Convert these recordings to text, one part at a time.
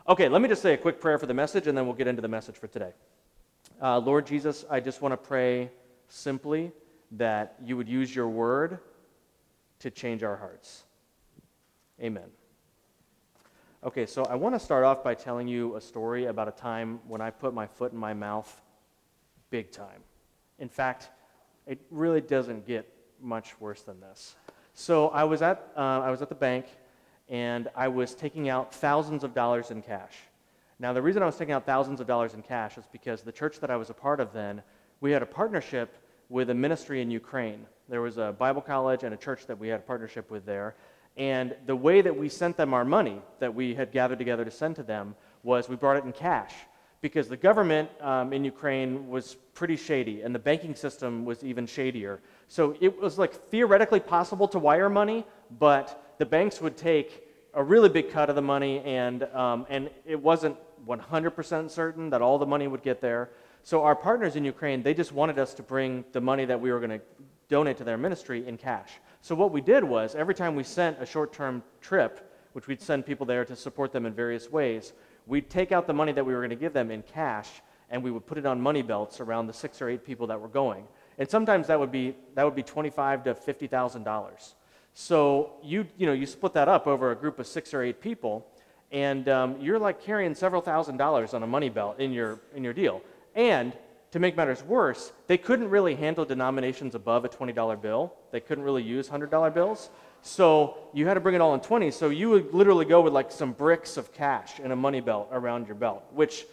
Okay, let me just say a quick prayer for the message, and then we'll get into the message for today. Lord Jesus, I just want to pray simply that you would use your word to change our hearts. Amen. Okay, so I want to start off by telling you a story about a time when I put my foot in my mouth big time. In fact, it really doesn't get much worse than this. So I was at the bank, and I was taking out thousands of dollars in cash. Now, the reason I was taking out thousands of dollars in cash is because the church that I was a part of then, we had a partnership with a ministry in Ukraine. There was a Bible college and a church that we had a partnership with there. And the way that we sent them our money that we had gathered together to send to them was we brought it in cash, because the government in Ukraine was pretty shady, and the banking system was even shadier. So it was like theoretically possible to wire money, but the banks would take a really big cut of the money, and it wasn't 100% certain that all the money would get there. So our partners in Ukraine, they just wanted us to bring the money that we were going to donate to their ministry in cash. So what we did was, every time we sent a short-term trip, which we'd send people there to support them in various ways, we'd take out the money that we were going to give them in cash, and we would put it on money belts around the 6 or 8 people that were going. And sometimes that would be $25,000 to $50,000. So you split that up over a group of 6 or 8 people, and you're like carrying several $1,000s on a money belt in your deal. And to make matters worse, they couldn't really handle denominations above a $20 bill. They couldn't really use $100 bills. So you had to bring it all in 20s. So you would literally go with like some bricks of cash in a money belt around your belt, which,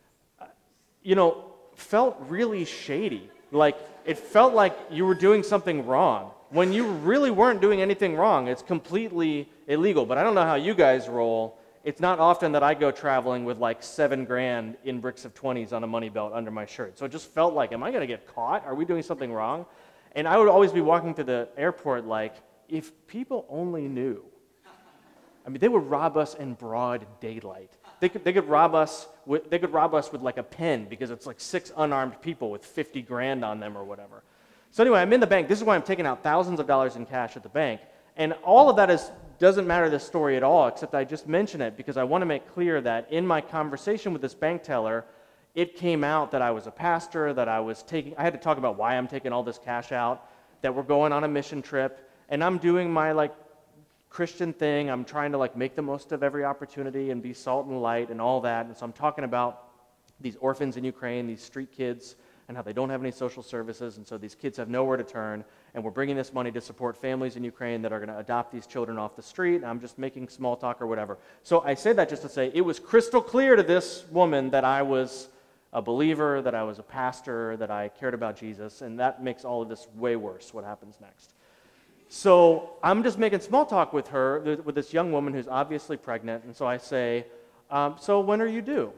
felt really shady. Like, it felt like you were doing something wrong when you really weren't doing anything wrong. It's completely illegal. But I don't know how you guys roll. It's not often that I go traveling with like $7,000 in bricks of 20s on a money belt under my shirt. So it just felt like, am I going to get caught? Are we doing something wrong? And I would always be walking through the airport like, if people only knew. I mean, they would rob us in broad daylight. They could rob us with like a pen, because it's like 6 unarmed people with $50,000 on them or whatever. So anyway, I'm in the bank. This is why I'm taking out thousands of dollars in cash at the bank. And all of that doesn't matter this story at all, except I just mention it because I want to make clear that in my conversation with this bank teller, it came out that I was a pastor, that I had to talk about why I'm taking all this cash out, that we're going on a mission trip, and I'm doing my like Christian thing. I'm trying to like make the most of every opportunity and be salt and light and all that. And so I'm talking about these orphans in Ukraine, these street kids, and how they don't have any social services, and so these kids have nowhere to turn, and we're bringing this money to support families in Ukraine that are going to adopt these children off the street, and I'm just making small talk or whatever. So I say that just to say it was crystal clear to this woman that I was a believer, that I was a pastor, that I cared about Jesus, and that makes all of this way worse, what happens next. So I'm just making small talk with her, with this young woman who's obviously pregnant, and so I say, so when are you due?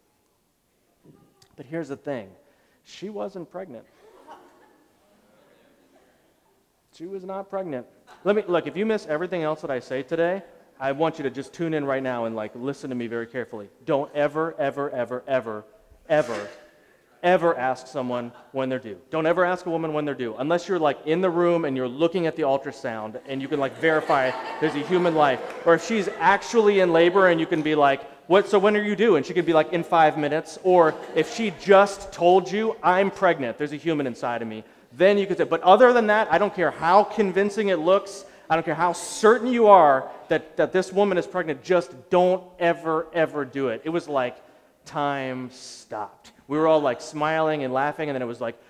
But here's the thing. She wasn't pregnant. She was not pregnant. Look, if you miss everything else that I say today, I want you to just tune in right now and like listen to me very carefully. Don't ever, ever, ever, ever, ever, ever ask someone when they're due. Don't ever ask a woman when they're due, unless you're like in the room and you're looking at the ultrasound and you can like verify there's a human life. Or if she's actually in labor and you can be like, so when are you due? And she could be like, in 5 minutes. Or if she just told you, I'm pregnant, there's a human inside of me, then you could say, but other than that, I don't care how convincing it looks, I don't care how certain you are that this woman is pregnant, just don't ever, ever do it. It was like time stopped. We were all like smiling and laughing, and then it was like,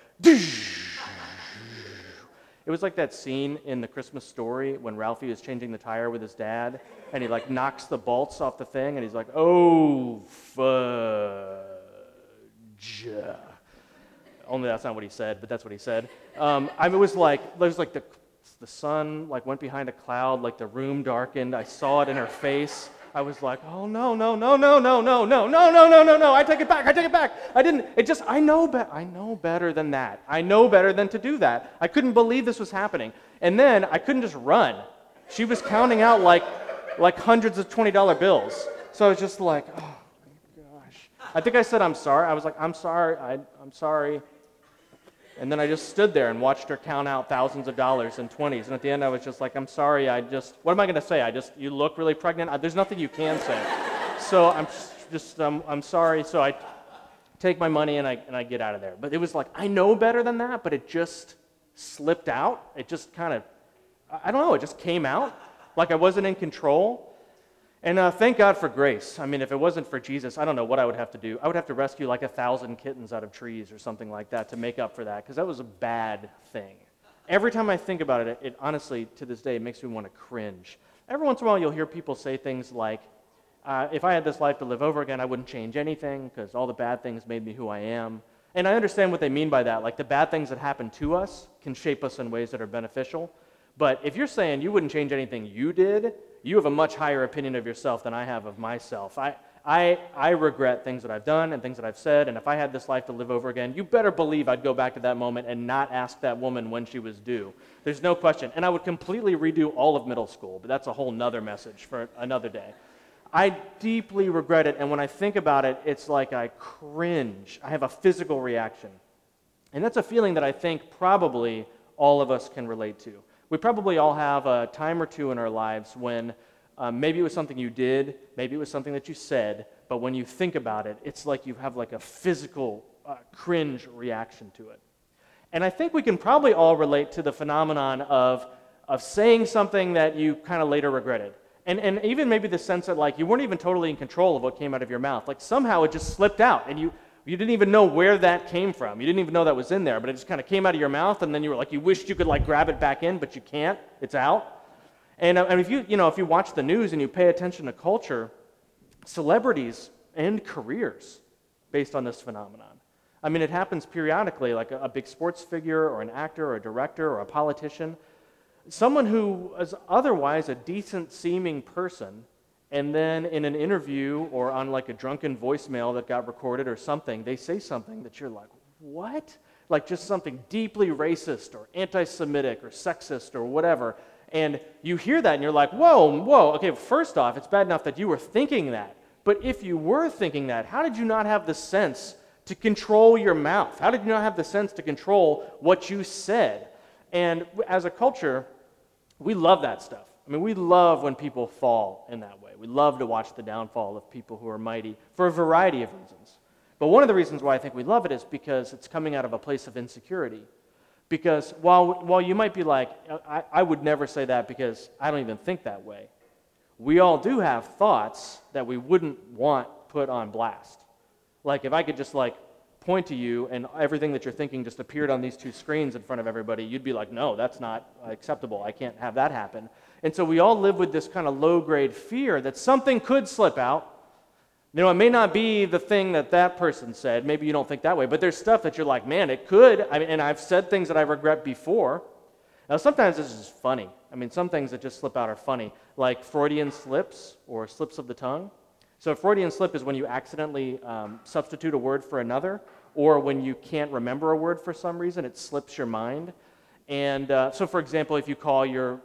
it was like that scene in The Christmas Story when Ralphie is changing the tire with his dad, and he like knocks the bolts off the thing, and he's like, oh, fudge. Only that's not what he said, but that's what he said. It was like the sun like went behind a cloud, like the room darkened. I saw it in her face. I was like, oh no, no, no, no, no, no, no, no, no, no, no, no, I take it back. I know better than that. I know better than to do that. I couldn't believe this was happening. And then I couldn't just run. She was counting out like hundreds of $20 bills. So I was just like, oh my gosh. I think I said, I'm sorry. I was like, I'm sorry. I'm sorry. And then I just stood there and watched her count out thousands of dollars in 20s. And at the end, I was just like, I'm sorry. What am I going to say? You look really pregnant. There's nothing you can say. So I'm sorry. So I take my money and I get out of there. But it was like, I know better than that, but it just slipped out. It just kind of, I don't know, it just came out like I wasn't in control. And thank God for grace. I mean, if it wasn't for Jesus, I don't know what I would have to do. I would have to rescue like 1,000 kittens out of trees or something like that to make up for that, because that was a bad thing. Every time I think about it, it honestly, to this day, it makes me want to cringe. Every once in a while, you'll hear people say things like, if I had this life to live over again, I wouldn't change anything because all the bad things made me who I am. And I understand what they mean by that. Like, the bad things that happen to us can shape us in ways that are beneficial. But if you're saying you wouldn't change anything you did, you have a much higher opinion of yourself than I have of myself. I regret things that I've done and things that I've said, and if I had this life to live over again, you better believe I'd go back to that moment and not ask that woman when she was due. There's no question. And I would completely redo all of middle school, but that's a whole nother message for another day. I deeply regret it, and when I think about it, it's like I cringe. I have a physical reaction. And that's a feeling that I think probably all of us can relate to. We probably all have a time or two in our lives when maybe it was something you did, maybe it was something that you said, but when you think about it, it's like you have like a physical cringe reaction to it. And I think we can probably all relate to the phenomenon of saying something that you kind of later regretted. And even maybe the sense that like you weren't even totally in control of what came out of your mouth. Like somehow it just slipped out and you didn't even know where that came from. You didn't even know that was in there, but it just kind of came out of your mouth, and then you were like, you wished you could like grab it back in, but you can't. It's out. And if you watch the news and you pay attention to culture, celebrities end careers based on this phenomenon. I mean, it happens periodically, like a big sports figure or an actor or a director or a politician, someone who is otherwise a decent-seeming person. And then in an interview or on like a drunken voicemail that got recorded or something, they say something that you're like, what? Like just something deeply racist or anti-Semitic or sexist or whatever. And you hear that and you're like, whoa, okay, first off, it's bad enough that you were thinking that. But if you were thinking that, how did you not have the sense to control your mouth? How did you not have the sense to control what you said? And as a culture, we love that stuff. I mean, we love when people fall in that way. We love to watch the downfall of people who are mighty for a variety of reasons. But one of the reasons why I think we love it is because it's coming out of a place of insecurity. Because while you might be like, I would never say that because I don't even think that way, we all do have thoughts that we wouldn't want put on blast. Like if I could just like point to you and everything that you're thinking just appeared on these two screens in front of everybody, you'd be like, no, that's not acceptable. I can't have that happen. And so we all live with this kind of low-grade fear that something could slip out. You know, it may not be the thing that person said. Maybe you don't think that way. But there's stuff that you're like, man, it could. I mean, and I've said things that I regret before. Now, sometimes this is funny. I mean, some things that just slip out are funny, like Freudian slips or slips of the tongue. So a Freudian slip is when you accidentally substitute a word for another, or when you can't remember a word for some reason, it slips your mind. And so, for example, if you call your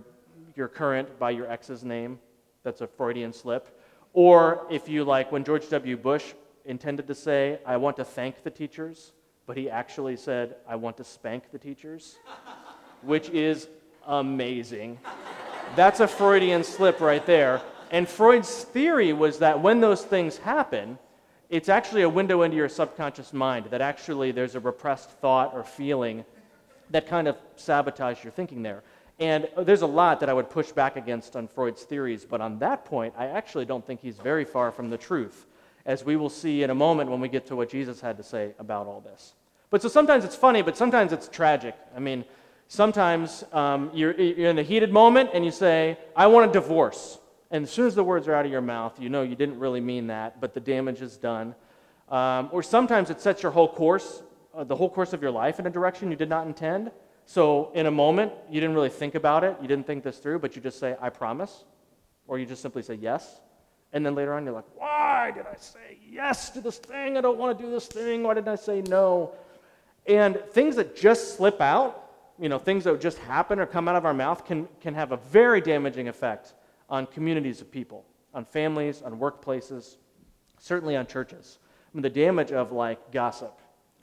current by your ex's name, that's a Freudian slip. Or if you, like when George W. Bush intended to say, I want to thank the teachers, but he actually said, I want to spank the teachers, which is amazing. That's a Freudian slip right there. And Freud's theory was that when those things happen, it's actually a window into your subconscious mind, that actually there's a repressed thought or feeling that kind of sabotages your thinking there. And there's a lot that I would push back against on Freud's theories, but on that point, I actually don't think he's very far from the truth, as we will see in a moment when we get to what Jesus had to say about all this. But so sometimes it's funny, but sometimes it's tragic. I mean, sometimes you're in a heated moment and you say, I want a divorce. And as soon as the words are out of your mouth, you know you didn't really mean that, but the damage is done. Or sometimes it sets your whole course, the whole course of your life in a direction you did not intend. So in a moment, you didn't really think about it, you didn't think this through, but you just say, I promise, or you just simply say yes, and then later on you're like, why did I say yes to this thing? I don't want to do this thing. Why didn't I say no? And things that just slip out, you know, things that just happen or come out of our mouth can have a very damaging effect on communities of people, on families, on workplaces, certainly on churches. I mean, the damage of like gossip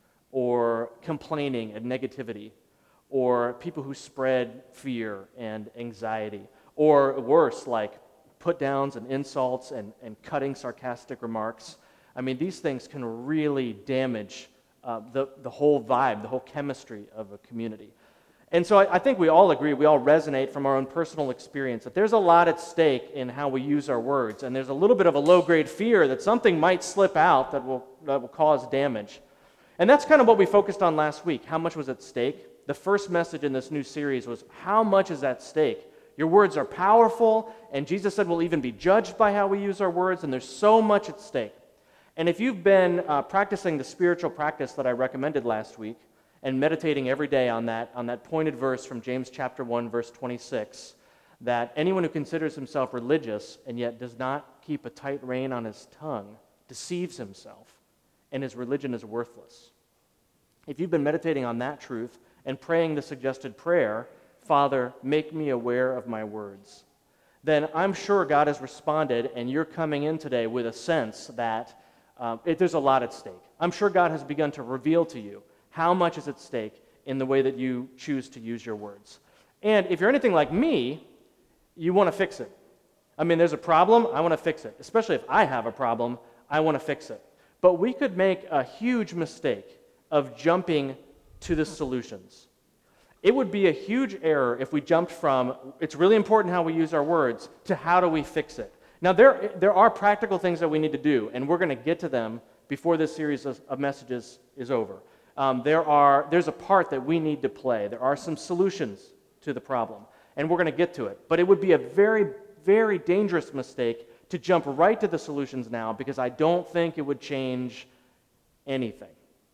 or complaining and negativity, or people who spread fear and anxiety, or worse, like put-downs and insults and cutting sarcastic remarks. I mean, these things can really damage the whole vibe, the whole chemistry of a community. And so I think we all agree, we all resonate from our own personal experience that there's a lot at stake in how we use our words, and there's a little bit of a low-grade fear that something might slip out that will cause damage. And that's kind of what we focused on last week. How much was at stake? The first message in this new series was, how much is at stake? Your words are powerful, and Jesus said we'll even be judged by how we use our words, and there's so much at stake. And if you've been practicing the spiritual practice that I recommended last week, and meditating every day on that pointed verse from James chapter 1, verse 26, that anyone who considers himself religious and yet does not keep a tight rein on his tongue deceives himself, and his religion is worthless. If you've been meditating on that truth and praying the suggested prayer, Father, make me aware of my words, then I'm sure God has responded, and you're coming in today with a sense that there's a lot at stake. I'm sure God has begun to reveal to you how much is at stake in the way that you choose to use your words. And if you're anything like me, you want to fix it. I mean, there's a problem, I want to fix it. Especially if I have a problem, I want to fix it. But we could make a huge mistake of jumping to the solutions. It would be a huge error if we jumped from, it's really important how we use our words, to how do we fix it. Now, there are practical things that we need to do, and we're going to get to them before this series of messages is over. There's a part that we need to play. There are some solutions to the problem, and we're going to get to it. But it would be a very, very dangerous mistake to jump right to the solutions now, because I don't think it would change anything.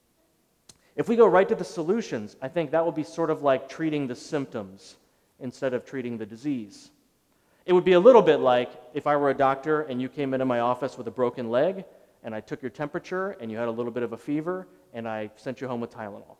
If we go right to the solutions, I think that would be sort of like treating the symptoms instead of treating the disease. It would be a little bit like if I were a doctor and you came into my office with a broken leg, and I took your temperature and you had a little bit of a fever, and I sent you home with Tylenol.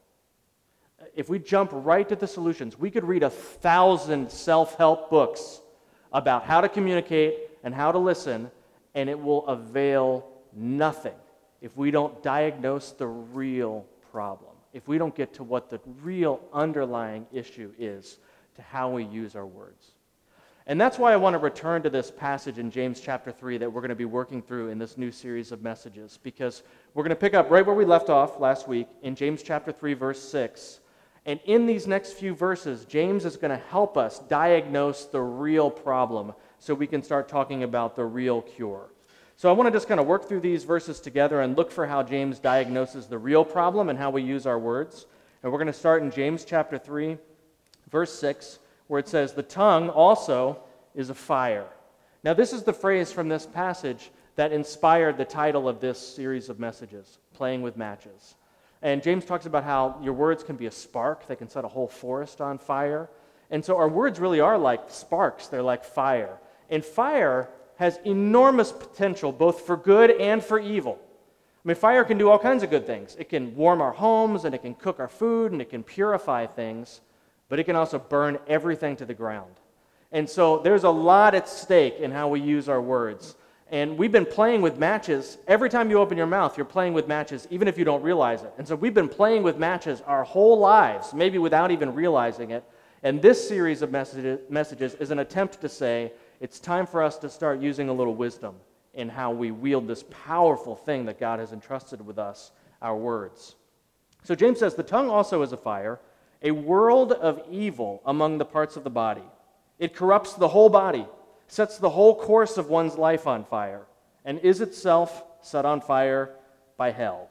If we jump right to the solutions, we could read 1,000 self-help books about how to communicate and how to listen, and it will avail nothing if we don't diagnose the real problem, if we don't get to what the real underlying issue is to how we use our words. And that's why I want to return to this passage in James chapter 3 that we're going to be working through in this new series of messages, because we're going to pick up right where we left off last week in James chapter 3, verse 6. And in these next few verses, James is going to help us diagnose the real problem so we can start talking about the real cure. So I want to just kind of work through these verses together and look for how James diagnoses the real problem and how we use our words. And we're going to start in James chapter 3, verse 6, where it says, "The tongue also is a fire." Now, this is the phrase from this passage that inspired the title of this series of messages, Playing with Matches. And James talks about how your words can be a spark. They can set a whole forest on fire. And so our words really are like sparks. They're like fire. And fire has enormous potential both for good and for evil. I mean, fire can do all kinds of good things. It can warm our homes, and it can cook our food, and it can purify things, but it can also burn everything to the ground. And so there's a lot at stake in how we use our words. And we've been playing with matches. Every time you open your mouth, you're playing with matches, even if you don't realize it. And so we've been playing with matches our whole lives, maybe without even realizing it. And this series of messages is an attempt to say, it's time for us to start using a little wisdom in how we wield this powerful thing that God has entrusted with us, our words. So James says, the tongue also is a fire, a world of evil among the parts of the body. It corrupts the whole body, sets the whole course of one's life on fire, and is itself set on fire by hell.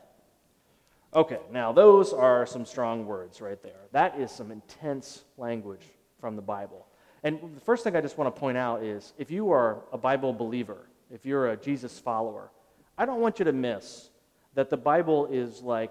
Okay, now those are some strong words right there. That is some intense language from the Bible. And the first thing I just want to point out is, if you are a Bible believer, if you're a Jesus follower, I don't want you to miss that the Bible is like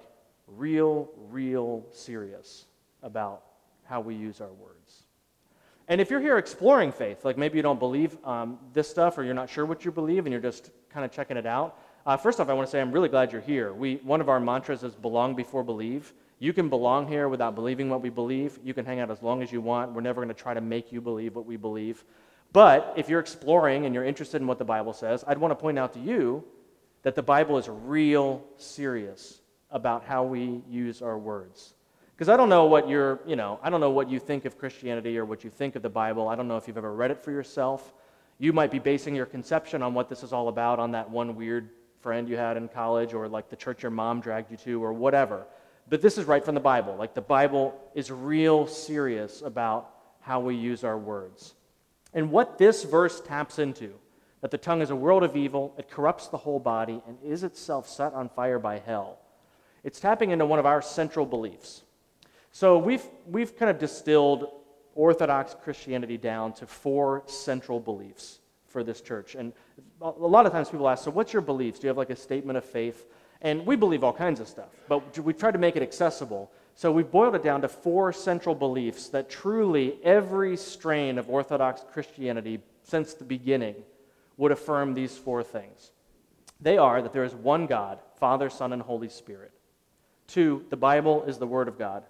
real serious about how we use our words. And if you're here exploring faith, like maybe you don't believe this stuff, or you're not sure what you believe and you're just kind of checking it out, first off, I want to say I'm really glad you're here. One of our mantras is belong before believe. You can belong here without believing what we believe. You can hang out as long as you want. We're never going to try to make you believe what we believe. But if you're exploring and you're interested in what the Bible says, I'd want to point out to you that the Bible is real serious about how we use our words. Because I don't know what I don't know what you think of Christianity or what you think of the Bible. I don't know if you've ever read it for yourself. You might be basing your conception on what this is all about on that one weird friend you had in college, or like the church your mom dragged you to, or whatever. But this is right from the Bible. Like, the Bible is real serious about how we use our words. And what this verse taps into, that the tongue is a world of evil, it corrupts the whole body, and is itself set on fire by hell. It's tapping into one of our central beliefs. So we've kind of distilled Orthodox Christianity down to 4 central beliefs for this church. And a lot of times people ask, so what's your beliefs? Do you have like a statement of faith? And we believe all kinds of stuff, but we try to make it accessible. So we've boiled it down to 4 central beliefs that truly every strain of Orthodox Christianity since the beginning would affirm these 4 things. They are that there is one God, Father, Son, and Holy Spirit. 2, the Bible is the Word of God.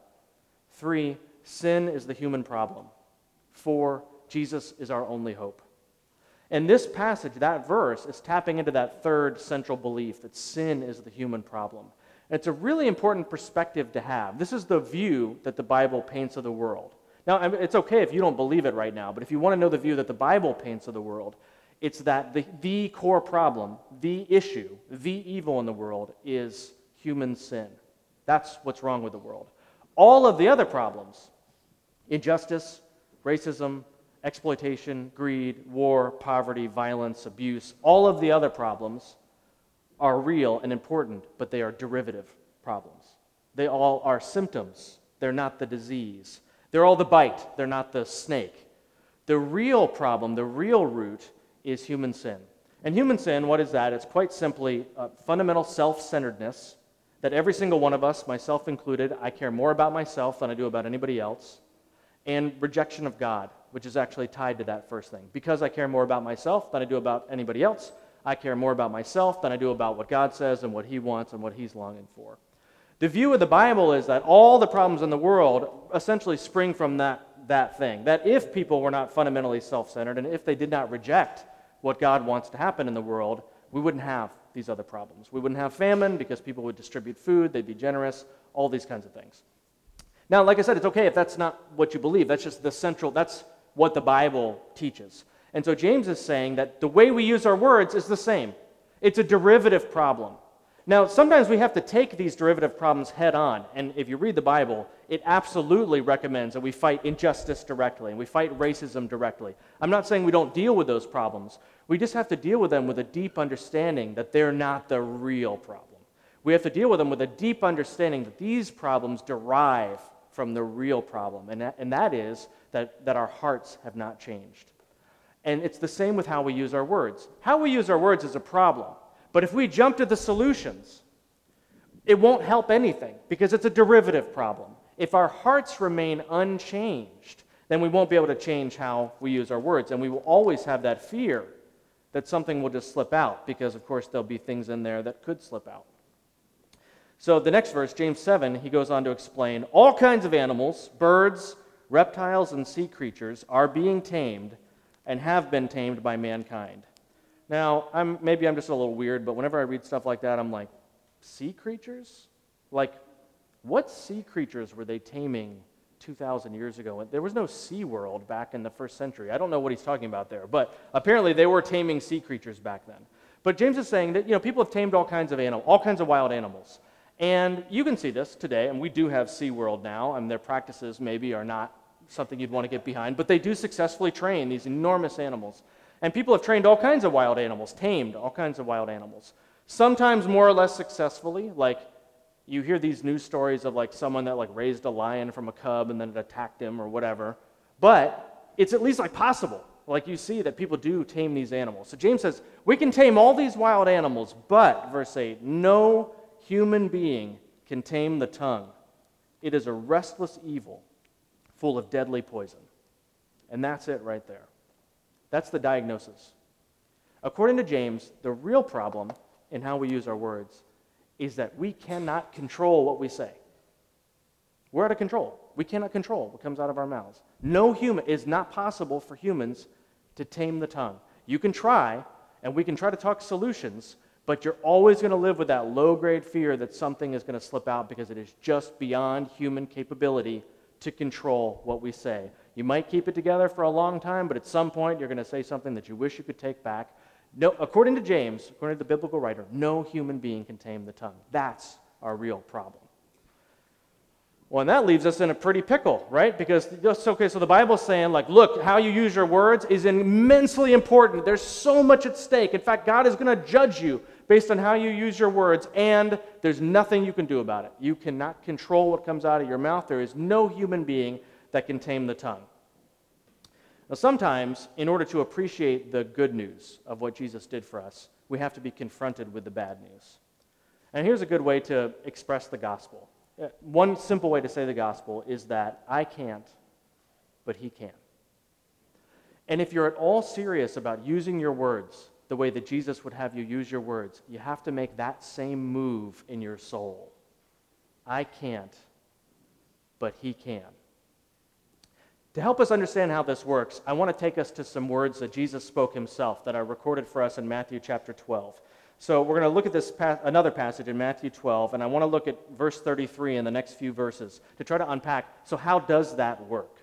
3, sin is the human problem. 4, Jesus is our only hope. And this passage, that verse, is tapping into that 3rd central belief, that sin is the human problem. And it's a really important perspective to have. This is the view that the Bible paints of the world. Now, I mean, it's okay if you don't believe it right now, but if you want to know the view that the Bible paints of the world, it's that the core problem, the issue, the evil in the world is human sin. That's what's wrong with the world. All of the other problems, injustice, racism, exploitation, greed, war, poverty, violence, abuse, all of the other problems are real and important, but they are derivative problems. They all are symptoms. They're not the disease. They're all the bite. They're not the snake. The real problem, the real root, is human sin. And human sin, what is that? It's quite simply a fundamental self-centeredness that every single one of us, myself included, I care more about myself than I do about anybody else, and rejection of God, which is actually tied to that first thing. Because I care more about myself than I do about anybody else, I care more about myself than I do about what God says and what He wants and what He's longing for. The view of the Bible is that all the problems in the world essentially spring from that thing. That if people were not fundamentally self-centered and if they did not reject what God wants to happen in the world, we wouldn't have these other problems. We wouldn't have famine because people would distribute food, they'd be generous, all these kinds of things. Now, like I said, it's okay if that's not what you believe. That's just that's what the Bible teaches. And so James is saying that the way we use our words is the same. It's a derivative problem. Now, sometimes we have to take these derivative problems head on, and if you read the Bible, it absolutely recommends that we fight injustice directly, and we fight racism directly. I'm not saying we don't deal with those problems. We just have to deal with them with a deep understanding that they're not the real problem. We have to deal with them with a deep understanding that these problems derive from the real problem, and that is that our hearts have not changed. And it's the same with how we use our words. How we use our words is a problem. But if we jump to the solutions, it won't help anything because it's a derivative problem. If our hearts remain unchanged, then we won't be able to change how we use our words. And we will always have that fear that something will just slip out because, of course, there'll be things in there that could slip out. So the next verse, James 7, he goes on to explain, all kinds of animals, birds, reptiles, and sea creatures are being tamed and have been tamed by mankind. Now, maybe I'm just a little weird, but whenever I read stuff like that, I'm like, sea creatures? Like, what sea creatures were they taming 2,000 years ago? There was no Sea World back in the 1st century. I don't know what he's talking about there, but apparently they were taming sea creatures back then. But James is saying that, people have tamed all kinds of wild animals. And you can see this today, and we do have Sea World now, and their practices maybe are not something you'd want to get behind, but they do successfully train these enormous animals. And people have trained all kinds of wild animals, tamed all kinds of wild animals. Sometimes more or less successfully, like you hear these news stories of like someone that like raised a lion from a cub and then it attacked him or whatever. But it's at least like possible. Like you see that people do tame these animals. So James says, we can tame all these wild animals, but, verse 8, no human being can tame the tongue. It is a restless evil full of deadly poison. And that's it right there. That's the diagnosis. According to James, the real problem in how we use our words is that we cannot control what we say. We're out of control. We cannot control what comes out of our mouths. It is not possible for humans to tame the tongue. You can try, and we can try to talk solutions, but you're always going to live with that low-grade fear that something is going to slip out because it is just beyond human capability to control what we say. You might keep it together for a long time, but at some point you're going to say something that you wish you could take back. No, according to James, according to the biblical writer, no human being can tame the tongue. That's our real problem. Well, and that leaves us in a pretty pickle, right? Because, okay, so the Bible's saying, like, look, how you use your words is immensely important. There's so much at stake. In fact, God is going to judge you based on how you use your words, and there's nothing you can do about it. You cannot control what comes out of your mouth. There is no human being that can tame the tongue. Now, sometimes, in order to appreciate the good news of what Jesus did for us, we have to be confronted with the bad news. And here's a good way to express the gospel. One simple way to say the gospel is that I can't, but he can. And if you're at all serious about using your words the way that Jesus would have you use your words, you have to make that same move in your soul. I can't, but he can. To help us understand how this works, I want to take us to some words that Jesus spoke himself that are recorded for us in Matthew chapter 12. So we're going to look at this another passage in Matthew 12, and I want to look at verse 33 in the next few verses to try to unpack, so how does that work?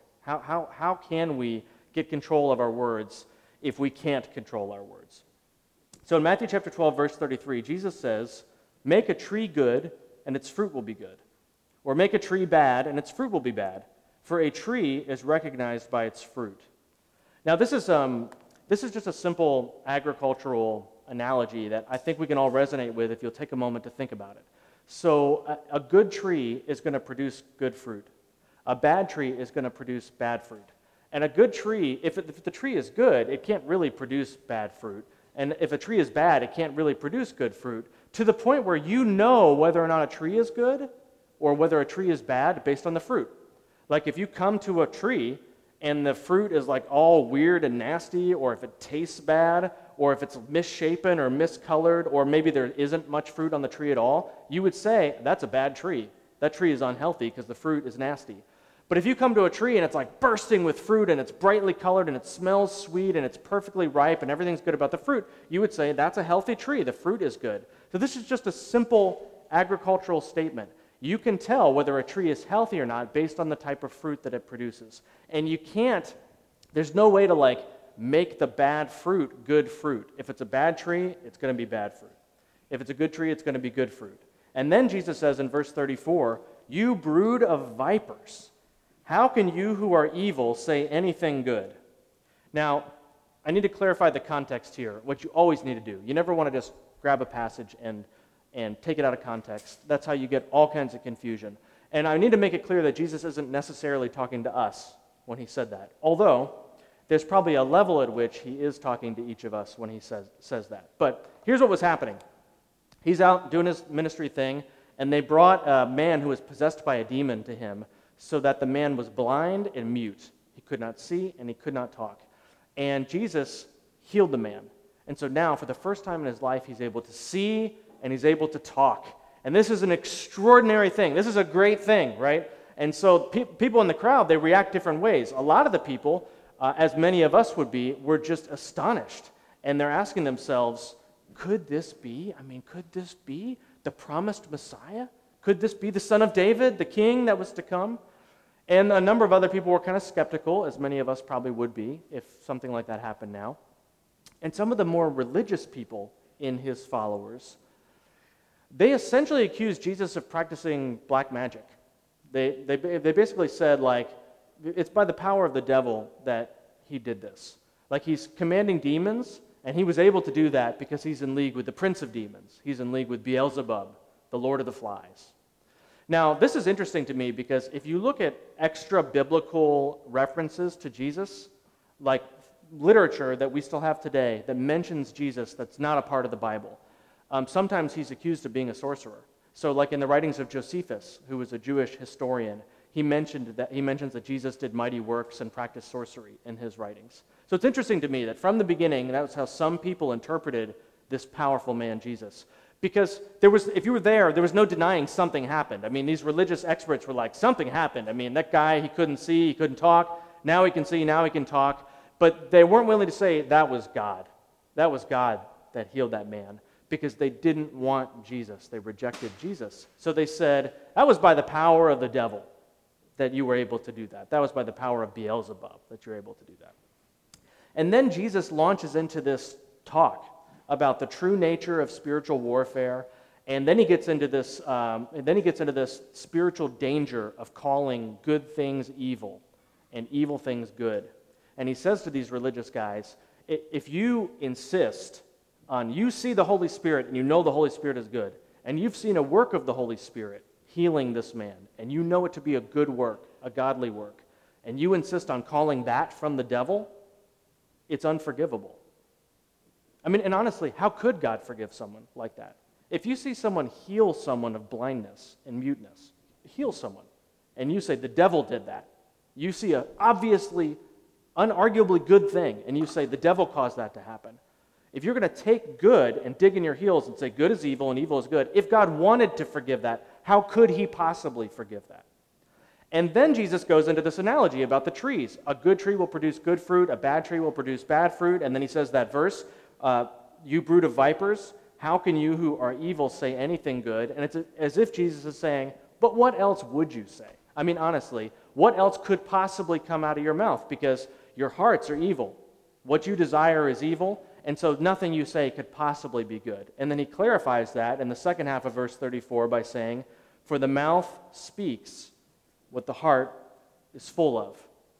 How can we get control of our words if we can't control our words? So in Matthew chapter 12, verse 33, Jesus says, make a tree good, and its fruit will be good. Or make a tree bad, and its fruit will be bad. For a tree is recognized by its fruit. Now this is just a simple agricultural analogy that I think we can all resonate with if you'll take a moment to think about it. So a good tree is going to produce good fruit. A bad tree is going to produce bad fruit. And a good tree, if the tree is good, it can't really produce bad fruit. And if a tree is bad, it can't really produce good fruit, to the point where you know whether or not a tree is good or whether a tree is bad based on the fruit. Like if you come to a tree and the fruit is like all weird and nasty, or if it tastes bad, or if it's misshapen or miscolored, or maybe there isn't much fruit on the tree at all, you would say, that's a bad tree. That tree is unhealthy because the fruit is nasty. But if you come to a tree and it's like bursting with fruit and it's brightly colored and it smells sweet and it's perfectly ripe and everything's good about the fruit, you would say, that's a healthy tree. The fruit is good. So this is just a simple agricultural statement. You can tell whether a tree is healthy or not based on the type of fruit that it produces. And you can't, there's no way to like make the bad fruit good fruit. If it's a bad tree, it's going to be bad fruit. If it's a good tree, it's going to be good fruit. And then Jesus says in verse 34, you brood of vipers, how can you who are evil say anything good? Now, I need to clarify the context here, what you always need to do. You never want to just grab a passage and take it out of context. That's how you get all kinds of confusion. And I need to make it clear that Jesus isn't necessarily talking to us when he said that. Although, there's probably a level at which he is talking to each of us when he says that. But here's what was happening. He's out doing his ministry thing, and they brought a man who was possessed by a demon to him so that the man was blind and mute. He could not see and he could not talk. And Jesus healed the man. And so now, for the first time in his life, he's able to see and he's able to talk. And this is an extraordinary thing. This is a great thing, right? And so people in the crowd, they react different ways. A lot of the people, as many of us would be, were just astonished. And they're asking themselves, could this be? Could this be the promised Messiah? Could this be the son of David, the king that was to come? And a number of other people were kind of skeptical, as many of us probably would be if something like that happened now. And some of the more religious people in his followers, they essentially accused Jesus of practicing black magic. They basically said, like, it's by the power of the devil that he did this. Like, he's commanding demons, and he was able to do that because he's in league with the prince of demons. He's in league with Beelzebub, the lord of the flies. Now, this is interesting to me because if you look at extra biblical references to Jesus, like literature that we still have today that mentions Jesus that's not a part of the Bible, sometimes he's accused of being a sorcerer. So like in the writings of Josephus, who was a Jewish historian, he mentions that Jesus did mighty works and practiced sorcery in his writings. So it's interesting to me that from the beginning, that was how some people interpreted this powerful man, Jesus. Because if you were there was no denying something happened. These religious experts were like, something happened. That guy, he couldn't see, he couldn't talk. Now he can see, now he can talk. But they weren't willing to say that was God. That was God that healed that man. Because they didn't want Jesus. They rejected Jesus. So they said, that was by the power of the devil. that you were able to do that. That was by the power of Beelzebub that you're able to do that. And then Jesus launches into this talk about the true nature of spiritual warfare, and then he gets into this. Spiritual danger of calling good things evil and evil things good. And he says to these religious guys, if you insist on you see the Holy Spirit and you know the Holy Spirit is good, and you've seen a work of the Holy Spirit healing this man, and you know it to be a good work, a godly work, and you insist on calling that from the devil, it's unforgivable. I mean, and honestly, how could God forgive someone like that? If you see someone heal someone of blindness and muteness, heal someone, and you say, the devil did that. You see a obviously, unarguably good thing, and you say, the devil caused that to happen. If you're going to take good and dig in your heels and say good is evil and evil is good, if God wanted to forgive that, how could he possibly forgive that? And then Jesus goes into this analogy about the trees. A good tree will produce good fruit, a bad tree will produce bad fruit, and then he says that verse, you brood of vipers, how can you who are evil say anything good? And it's as if Jesus is saying, but what else would you say? I mean, honestly, what else could possibly come out of your mouth? Because your hearts are evil. What you desire is evil, and so nothing you say could possibly be good. And then he clarifies that in the second half of verse 34 by saying, for the mouth speaks what the heart is full of.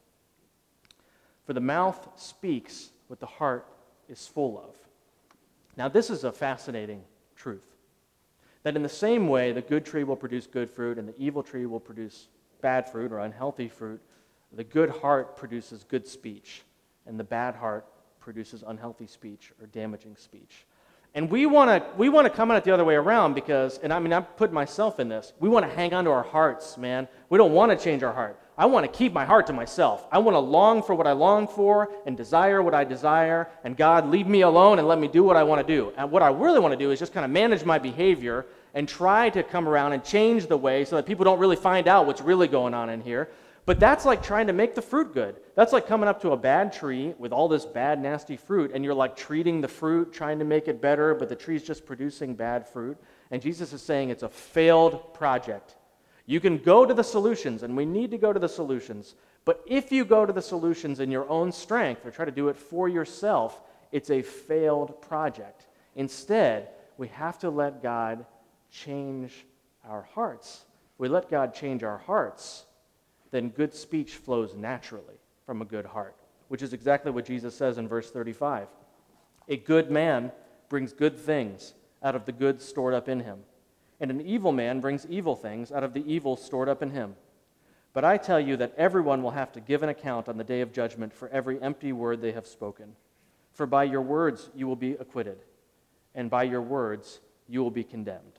For the mouth speaks what the heart is full of. Now, this is a fascinating truth. That in the same way, the good tree will produce good fruit and the evil tree will produce bad fruit or unhealthy fruit, the good heart produces good speech, and the bad heart produces unhealthy speech or damaging speech. And we want to come at it the other way around because, and I mean, I'm putting myself in this, we want to hang on to our hearts, man. We don't want to change our heart. I want to keep my heart to myself. I want to long for what I long for and desire what I desire, and God, leave me alone and let me do what I want to do. And what I really want to do is just kind of manage my behavior and try to come around and change the way so that people don't really find out what's really going on in here. But that's like trying to make the fruit good. That's like coming up to a bad tree with all this bad, nasty fruit, and you're like treating the fruit, trying to make it better, but the tree's just producing bad fruit. And Jesus is saying it's a failed project. You can go to the solutions, and we need to go to the solutions, but if you go to the solutions in your own strength or try to do it for yourself, it's a failed project. Instead, we have to let God change our hearts. We let God change our hearts, then good speech flows naturally from a good heart, which is exactly what Jesus says in verse 35. A good man brings good things out of the good stored up in him, and an evil man brings evil things out of the evil stored up in him. But I tell you that everyone will have to give an account on the day of judgment for every empty word they have spoken. For by your words you will be acquitted, and by your words you will be condemned.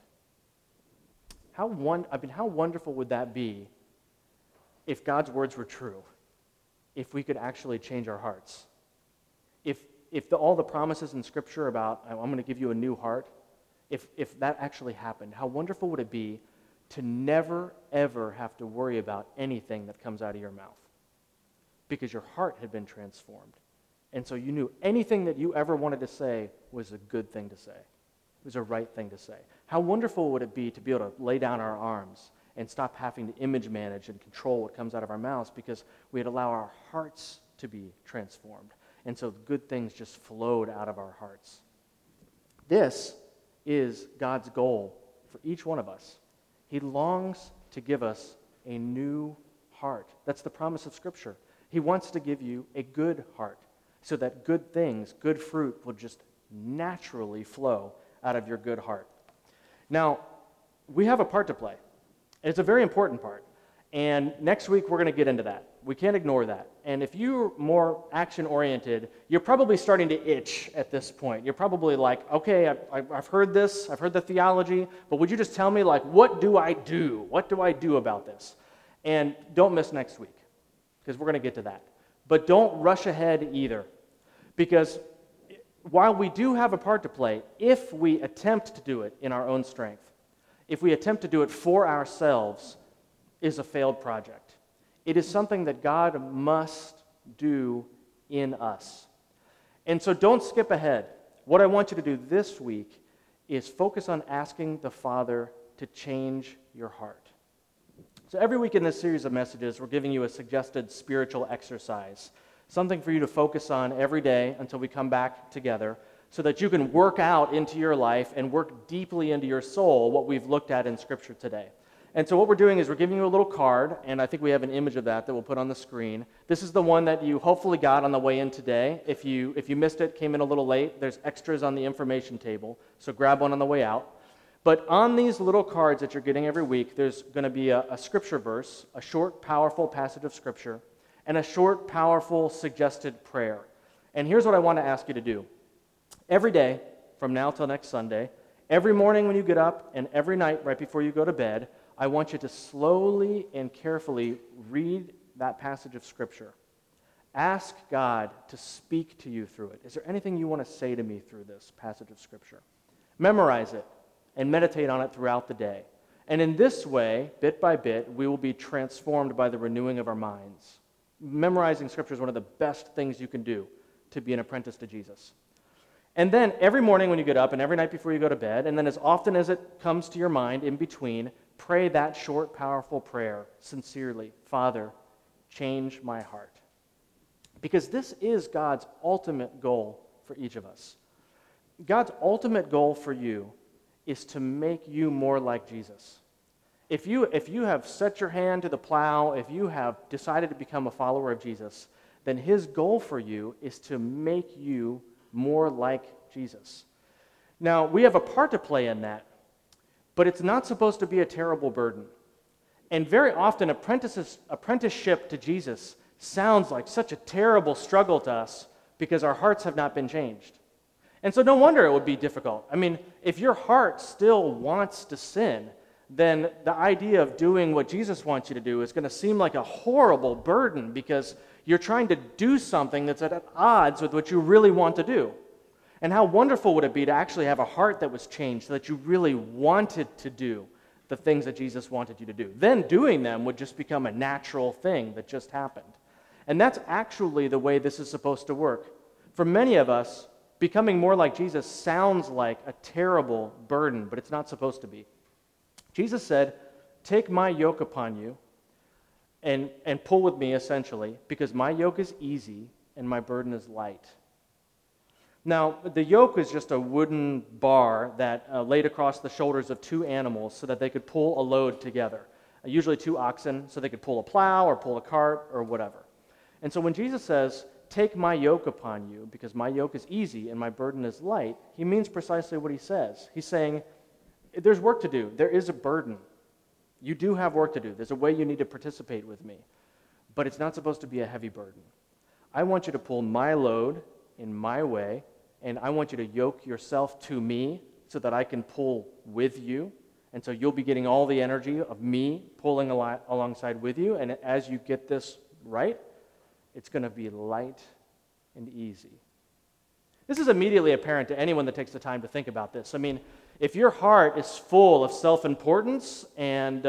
How wonderful would that be if God's words were true, if we could actually change our hearts? If all the promises in Scripture about, I'm going to give you a new heart, if that actually happened, how wonderful would it be to never, ever have to worry about anything that comes out of your mouth? Because your heart had been transformed. And so you knew anything that you ever wanted to say was a good thing to say. It was a right thing to say. How wonderful would it be to be able to lay down our arms and stop having to image manage and control what comes out of our mouths because we'd allow our hearts to be transformed. And so good things just flowed out of our hearts. This is God's goal for each one of us. He longs to give us a new heart. That's the promise of Scripture. He wants to give you a good heart so that good things, good fruit will just naturally flow out of your good heart. Now, we have a part to play. It's a very important part. And next week, we're going to get into that. We can't ignore that. And if you're more action-oriented, you're probably starting to itch at this point. You're probably like, okay, I've heard this, I've heard the theology, but would you just tell me, like, what do I do? What do I do about this? And don't miss next week, because we're going to get to that. But don't rush ahead either, because while we do have a part to play, if we attempt to do it in our own strength, if we attempt to do it for ourselves, is a failed project. It is something that God must do in us. And so don't skip ahead. What I want you to do this week is focus on asking the Father to change your heart. So every week in this series of messages, we're giving you a suggested spiritual exercise, something for you to focus on every day until we come back together, so that you can work out into your life and work deeply into your soul what we've looked at in Scripture today. And so what we're doing is we're giving you a little card, and I think we have an image of that we'll put on the screen. This is the one that you hopefully got on the way in today. If you missed it, came in a little late, there's extras on the information table, so grab one on the way out. But on these little cards that you're getting every week, there's going to be a scripture verse, a short, powerful passage of Scripture, and a short, powerful, suggested prayer. And here's what I want to ask you to do. Every day, from now till next Sunday, every morning when you get up and every night right before you go to bed, I want you to slowly and carefully read that passage of Scripture. Ask God to speak to you through it. Is there anything you want to say to me through this passage of Scripture? Memorize it and meditate on it throughout the day. And in this way, bit by bit, we will be transformed by the renewing of our minds. Memorizing Scripture is one of the best things you can do to be an apprentice to Jesus. And then every morning when you get up and every night before you go to bed, and then as often as it comes to your mind in between, pray that short, powerful prayer sincerely. Father, change my heart. Because this is God's ultimate goal for each of us. God's ultimate goal for you is to make you more like Jesus. If you have set your hand to the plow, if you have decided to become a follower of Jesus, then his goal for you is to make you more like Jesus. Now, we have a part to play in that, but it's not supposed to be a terrible burden. And very often, apprenticeship to Jesus sounds like such a terrible struggle to us because our hearts have not been changed. And so no wonder it would be difficult. I mean, if your heart still wants to sin, then the idea of doing what Jesus wants you to do is going to seem like a horrible burden because you're trying to do something that's at odds with what you really want to do. And how wonderful would it be to actually have a heart that was changed so that you really wanted to do the things that Jesus wanted you to do. Then doing them would just become a natural thing that just happened. And that's actually the way this is supposed to work. For many of us, becoming more like Jesus sounds like a terrible burden, but it's not supposed to be. Jesus said, "Take my yoke upon you and pull with me," essentially, because my yoke is easy and my burden is light. Now, the yoke is just a wooden bar that laid across the shoulders of two animals so that they could pull a load together, usually two oxen, so they could pull a plow or pull a cart or whatever. And so when Jesus says, "Take my yoke upon you, because my yoke is easy and my burden is light," he means precisely what he says. He's saying, there's work to do. There is a burden. You do have work to do. There's a way you need to participate with me. But it's not supposed to be a heavy burden. I want you to pull my load in my way, and I want you to yoke yourself to me so that I can pull with you. And so you'll be getting all the energy of me pulling alongside with you. And as you get this right, it's going to be light and easy. This is immediately apparent to anyone that takes the time to think about this. I mean, if your heart is full of self-importance and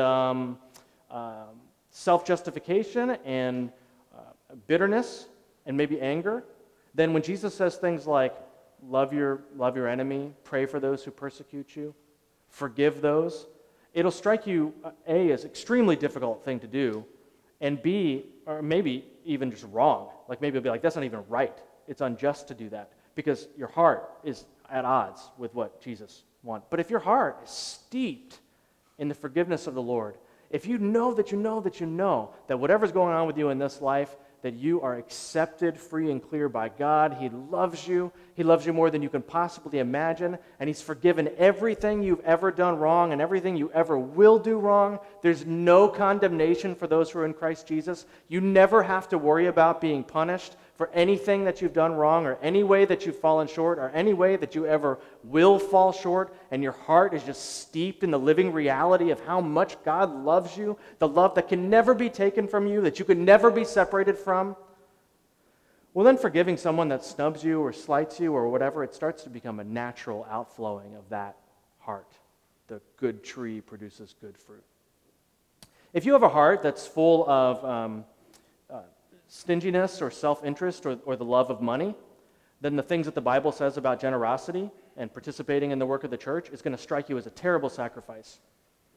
self-justification and bitterness and maybe anger, then when Jesus says things like, love your enemy, pray for those who persecute you, forgive those, it'll strike you, A, as extremely difficult thing to do, and B, or maybe even just wrong. Like maybe it'll be like, that's not even right. It's unjust to do that because your heart is at odds with what Jesus wants. But if your heart is steeped in the forgiveness of the Lord, if you know that you know that you know that whatever's going on with you in this life, that you are accepted, free and clear by God. He loves you. He loves you more than you can possibly imagine, and he's forgiven everything you've ever done wrong and everything you ever will do wrong. There's no condemnation for those who are in Christ Jesus. You never have to worry about being punished for anything that you've done wrong or any way that you've fallen short or any way that you ever will fall short, and your heart is just steeped in the living reality of how much God loves you, the love that can never be taken from you, that you can never be separated from. Well, then forgiving someone that snubs you or slights you or whatever, it starts to become a natural outflowing of that heart. The good tree produces good fruit. If you have a heart that's full of stinginess or self-interest or the love of money, then the things that the Bible says about generosity and participating in the work of the church is going to strike you as a terrible sacrifice.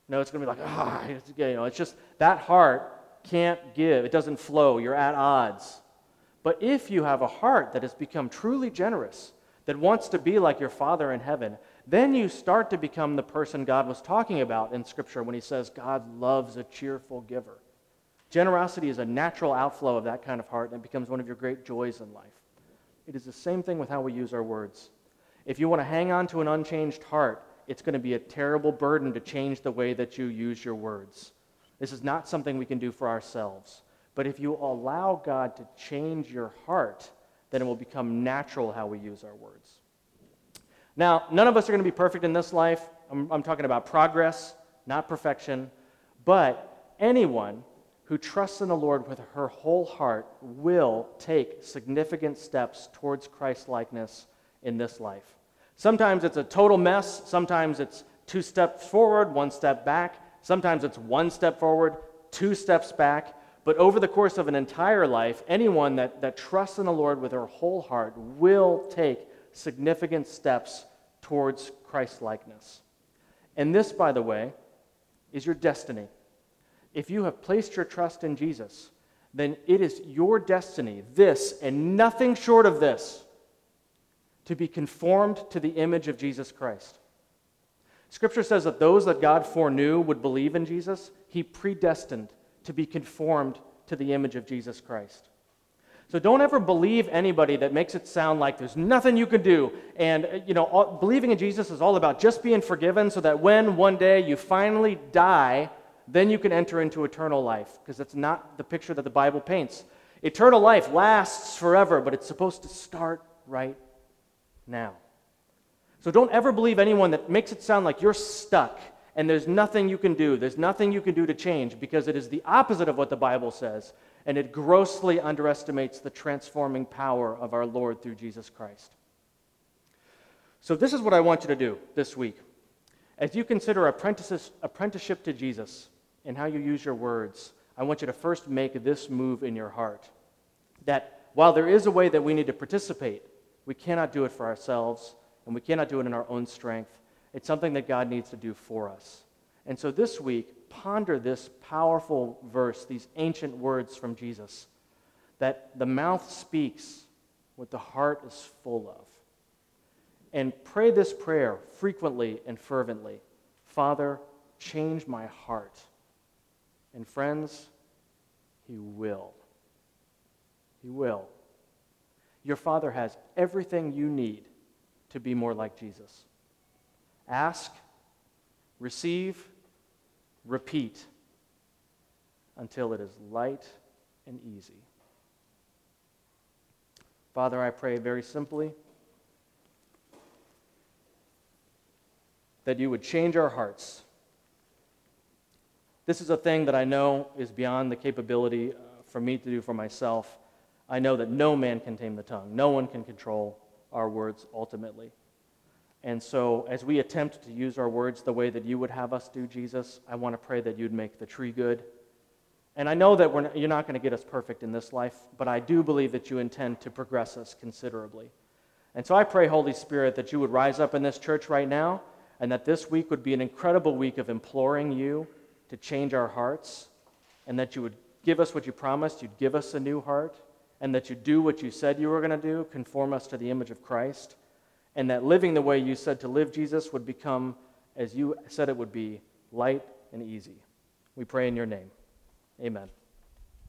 No, it's going to be like, it's just that heart can't give. It doesn't flow. You're at odds. But if you have a heart that has become truly generous, that wants to be like your Father in heaven, then you start to become the person God was talking about in Scripture when he says God loves a cheerful giver. Generosity is a natural outflow of that kind of heart, and it becomes one of your great joys in life. It is the same thing with how we use our words. If you want to hang on to an unchanged heart, it's going to be a terrible burden to change the way that you use your words. This is not something we can do for ourselves. But if you allow God to change your heart, then it will become natural how we use our words. Now, none of us are going to be perfect in this life. I'm talking about progress, not perfection. But anyone who trusts in the Lord with her whole heart will take significant steps towards Christ-likeness in this life. Sometimes it's a total mess. Sometimes it's 2 steps forward, 1 step back. Sometimes it's 1 step forward, 2 steps back. But over the course of an entire life, anyone that trusts in the Lord with her whole heart will take significant steps towards Christ-likeness. And this, by the way, is your destiny. If you have placed your trust in Jesus, then it is your destiny, this and nothing short of this, to be conformed to the image of Jesus Christ. Scripture says that those that God foreknew would believe in Jesus, he predestined to be conformed to the image of Jesus Christ. So don't ever believe anybody that makes it sound like there's nothing you can do. And, believing in Jesus is all about just being forgiven so that when one day you finally die, then you can enter into eternal life. Because that's not the picture that the Bible paints. Eternal life lasts forever, but it's supposed to start right now. So don't ever believe anyone that makes it sound like you're stuck and there's nothing you can do. There's nothing you can do to change, because it is the opposite of what the Bible says, and it grossly underestimates the transforming power of our Lord through Jesus Christ. So this is what I want you to do this week. As you consider apprenticeship to Jesus and how you use your words, I want you to first make this move in your heart. That while there is a way that we need to participate, we cannot do it for ourselves, and we cannot do it in our own strength. It's something that God needs to do for us. And so this week, ponder this powerful verse, these ancient words from Jesus, that the mouth speaks what the heart is full of. And pray this prayer frequently and fervently. Father, change my heart. And friends, he will. He will. Your Father has everything you need to be more like Jesus. Ask, receive, repeat until it is light and easy. Father, I pray very simply that you would change our hearts. This is a thing that I know is beyond the capability for me to do for myself. I know that no man can tame the tongue. No one can control our words ultimately. And so as we attempt to use our words the way that you would have us do, Jesus, I want to pray that you'd make the tree good. And I know that you're not going to get us perfect in this life, but I do believe that you intend to progress us considerably. And so I pray, Holy Spirit, that you would rise up in this church right now, and that this week would be an incredible week of imploring you to change our hearts, and that you would give us what you promised, you'd give us a new heart, and that you'd do what you said you were going to do, conform us to the image of Christ, and that living the way you said to live, Jesus, would become, as you said it would be, light and easy. We pray in your name. Amen.